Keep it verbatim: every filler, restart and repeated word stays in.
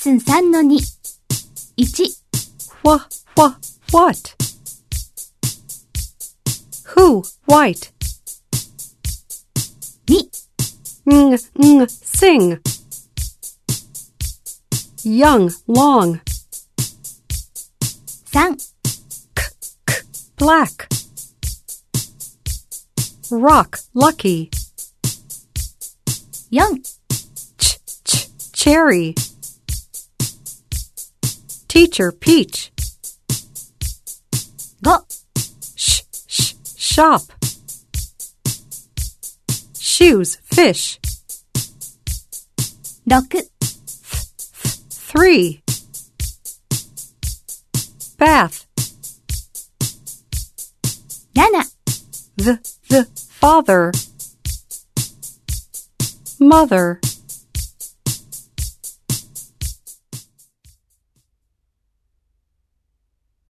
ンさんのに。いち Wha, wha, what? Who, white? に Ng, ng, sing. Young, long. さん K, k, black. Rock, lucky. よん Ch, ch, cherry. Teacher, peach. ご Sh, sh, shop. Shoes, fish. ろく Three. Bath. なな The, the, father. Mother.